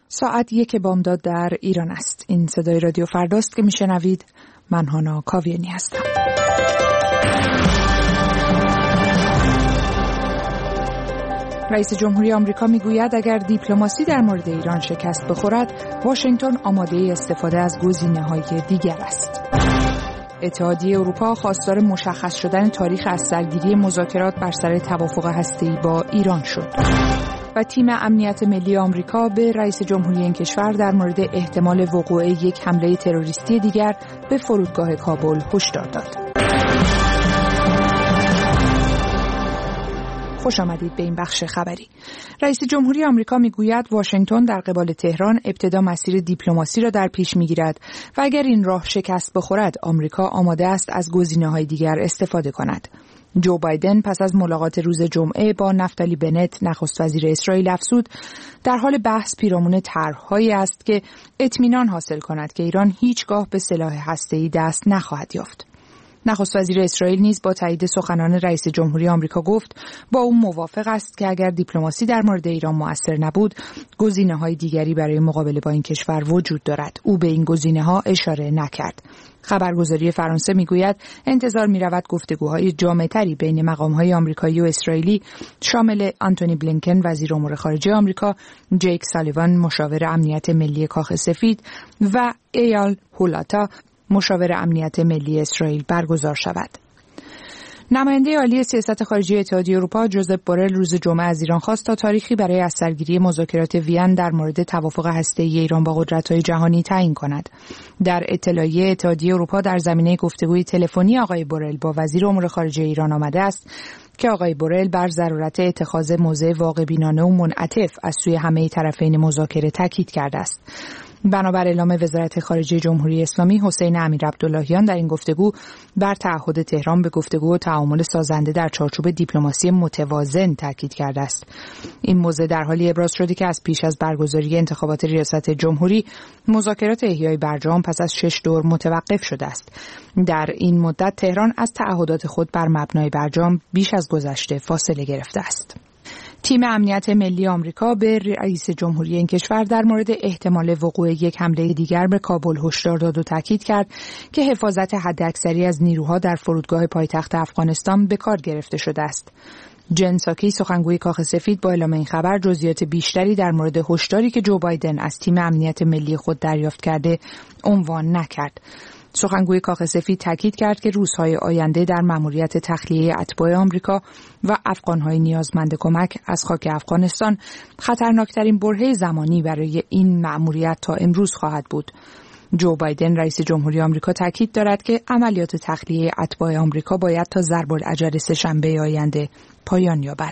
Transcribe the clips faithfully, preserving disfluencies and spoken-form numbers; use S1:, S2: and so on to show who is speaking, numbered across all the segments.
S1: ساعت یک بامداد در ایران است. این صدای رادیو فرداست که میشنوید. من هانا کاویانی هستم. رئیس جمهوری آمریکا میگوید اگر دیپلماسی در مورد ایران شکست بخورد، واشنگتن آماده استفاده از گزینه‌های دیگر است. اتحادیه اروپا خواستار مشخص شدن تاریخ از سرگیری مذاکرات بر سر توافق هسته‌ای با ایران شد. و تیم امنیت ملی آمریکا به رئیس جمهوری این کشور در مورد احتمال وقوع یک حمله تروریستی دیگر به فرودگاه کابل هشدار داد. خوش آمدید به این بخش خبری. رئیس جمهوری آمریکا میگوید واشنگتن در قبال تهران ابتدا مسیر دیپلماسی را در پیش میگیرد و اگر این راه شکست بخورد، آمریکا آماده است از گزینه‌های دیگر استفاده کند. جو بایدن پس از ملاقات روز جمعه با نفتالی بنت نخست وزیر اسرائیل افزود در حال بحث پیرامون طرح‌هایی است که اطمینان حاصل کند که ایران هیچگاه به سلاح هسته‌ای دست نخواهد یافت. نخست وزیر اسرائیل نیز با تایید سخنان رئیس جمهوری آمریکا گفت با او موافق است که اگر دیپلماسی در مورد ایران مؤثر نبود، گزینه‌های دیگری برای مقابله با این کشور وجود دارد. او به این گزینه‌ها اشاره نکرد. خبرگزاری فرانسه میگوید انتظار می‌رود گفتگوهای جامع‌تری بین مقام‌های آمریکایی و اسرائیلی شامل آنتونی بلینکن وزیر امور خارجه آمریکا، جیک سالیوان مشاور امنیت ملی کاخ سفید و ایال هولاتا مشاور امنیت ملی اسرائیل برگزار شود. نماینده عالی سیاست خارجی اتحادیه اروپا جوزپ بورل روز جمعه از ایران خواست تا تاریخی برای از سرگیری مذاکرات وین در مورد توافق هسته‌ای ایران با قدرت‌های جهانی تعیین کند. در اطلاعیه اتحادیه اروپا در زمینه گفتگوی تلفنی آقای بورل با وزیر امور خارجه ایران آمده است که آقای بورل بر ضرورت اتخاذ موضع واقع‌بینانه و منعطف از سوی همه طرفین مذاکره تاکید کرده است. بنابر اعلام وزارت خارجه جمهوری اسلامی، حسین امیرعبداللهیان در این گفتگو بر تعهد تهران به گفتگو و تعامل سازنده در چارچوب دیپلماسی متوازن تاکید کرده است. این موضع در حالی ابراز شده که از پیش از برگزاری انتخابات ریاست جمهوری، مذاکرات احیای برجام پس از شش دور متوقف شده است. در این مدت تهران از تعهدات خود بر مبنای برجام بیش از گذشته فاصله گرفته است. تیم امنیت ملی آمریکا به رئیس جمهوری این کشور در مورد احتمال وقوع یک حمله دیگر به کابل هشدار داد و تاکید کرد که حفاظت حداکثری از نیروها در فرودگاه پایتخت افغانستان به کار گرفته شده است. جن ساکی سخنگوی کاخ سفید با اعلام این خبر جزئیات بیشتری در مورد هشداری که جو بایدن از تیم امنیت ملی خود دریافت کرده عنوان نکرد. سخنگوی کاخ سفید تاکید کرد که روزهای آینده در مأموریت تخلیه اتباع آمریکا و افغان‌های نیازمند کمک از خاک افغانستان خطرناکترین برهه زمانی برای این مأموریت تا امروز خواهد بود. جو بایدن رئیس جمهوری آمریکا تاکید دارد که عملیات تخلیه اتباع آمریکا باید تا ضرب‌الاجل سه‌شنبه آینده پایان یابد.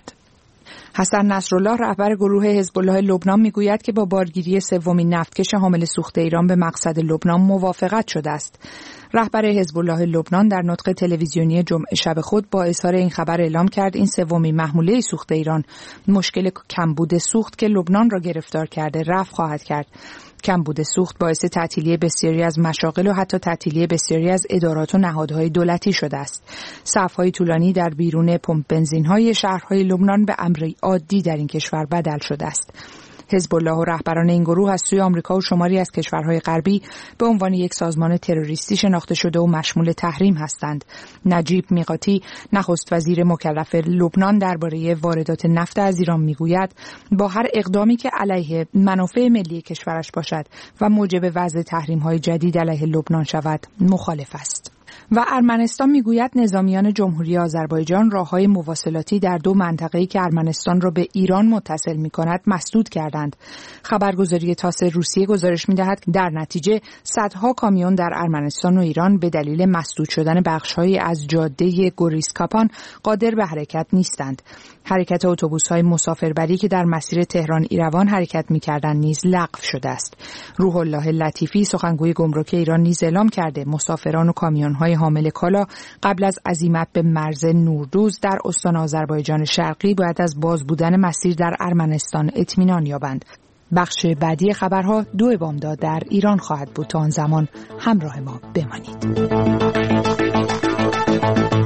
S1: حسن نصرالله رهبر گروه حزب الله لبنان میگوید که با بارگیری سومین نفتکش حامل سوخت ایران به مقصد لبنان موافقت شده است. رهبر حزب الله لبنان در نطق تلویزیونی جمعه شب خود با اظهار این خبر اعلام کرد این سومین محموله سوخت ایران مشکل کمبود سوخت که لبنان را گرفتار کرده رفع خواهد کرد. کمبود سوخت باعث تعطیلی بسیاری از مشاغل و حتی تعطیلی بسیاری از ادارات و نهادهای دولتی شده است. صف‌های طولانی در بیرون پمپ بنزین‌های شهرهای لبنان به امری عادی در این کشور بدل شده است. حزب الله و رهبران این گروه از سوی آمریکا و شماری از کشورهای غربی به عنوان یک سازمان تروریستی شناخته شده و مشمول تحریم هستند. نجیب میقاتی نخست وزیر مکلف لبنان درباره واردات نفت از ایران میگوید با هر اقدامی که علیه منافع ملی کشورش باشد و موجب وضع تحریم‌های جدید علیه لبنان شود مخالف است. و ارمنستان میگوید نظامیان جمهوری آذربایجان راههای مواصلاتی در دو منطقه‌ای که ارمنستان را به ایران متصل می‌کند مسدود کردند. خبرگزاری تاس روسیه گزارش می‌دهد در نتیجه صدها کامیون در ارمنستان و ایران به دلیل مسدود شدن بخش‌هایی از جاده گوریسکاپان قادر به حرکت نیستند. حرکت اتوبوس‌های مسافربری که در مسیر تهران ایروان حرکت می‌کردند نیز لغو شده است. روح الله لطیفی سخنگوی گمرک ایران نیز اعلام کرده مسافران و کامیون‌های حامل کالا قبل از عزیمت به مرز نوردوز در استان آذربایجان شرقی باید از باز بودن مسیر در ارمنستان اطمینان یابند. بخش بعدی خبرها دو بامداد در ایران خواهد بود. تا آن زمان همراه ما بمانید.